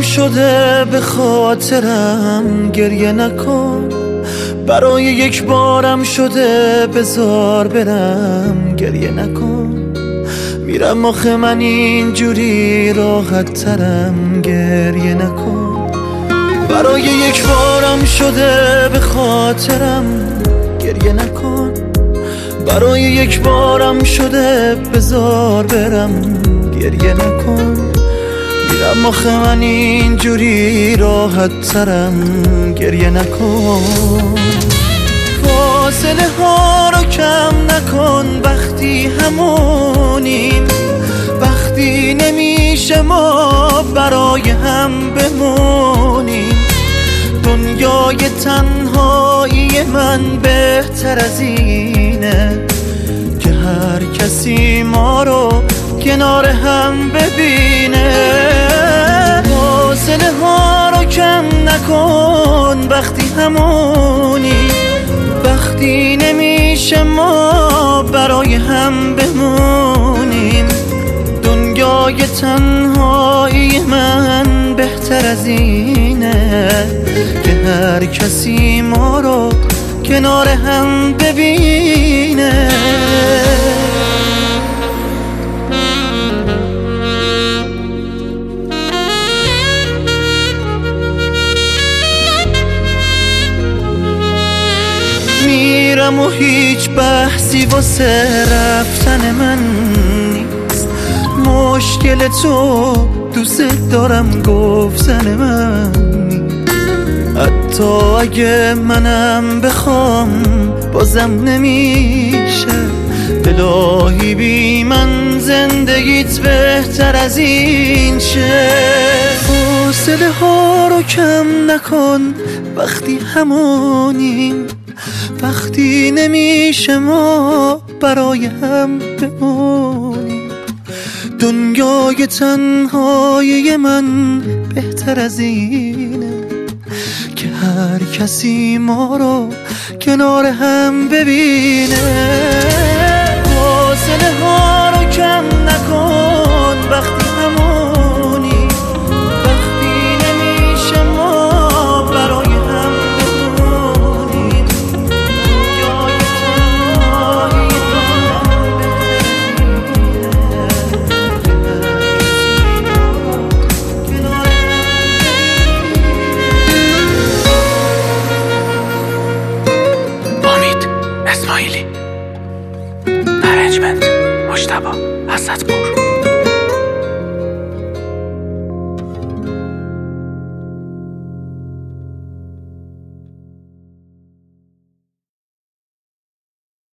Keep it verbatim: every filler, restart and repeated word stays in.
شده به خاطرم، گریه نکن. برای یک بارم شده بذار برم، گریه نکن. میرم آخه من اینجوری راحت ترم، گریه نکن. برای یک بارم شده به خاطرم، گریه نکن. برای یک بارم شده بذار برم، گریه نکن. میرم آخه من اینجوری راحت ترم، گریه نکن. فاصله ها رو کم نکن، وقتی همونیم، وقتی نمیشه ما برای هم بمونیم. دنیای تنهایی من بهتر از اینه که هر کسی ما رو کنار هم ببینه. فاصله ها رو کم نکن، وقتی همونی، وقتی نمیشه ما برای هم بمونیم. دنیای تنهایی من بهتر از اینه که هر کسی ما رو کنار هم ببینه. میرم و هیچ بحثی واسه رفتن من نیست. مشکل تو دوست دارم گفتن من نیست. حتی اگه منم بخوام بازم نمیشه. الهی بی من زندگیت بهتر از این شه. فاصله ها رو کم نکن، وقتی همونیم، وقتی نمیشه ما برای هم بمونیم. دنیای تنهایی من بهتر از اینه که هر کسی ما رو کنار هم ببینه. فاصله ها رو کم نکن، وقتی همونی، وقتی نمیشه ما برای هم بمونیم. دنیای تنهایی من کنار هم. امید اسماعیلی، ارنجمنت مجتبی حسن‌پور.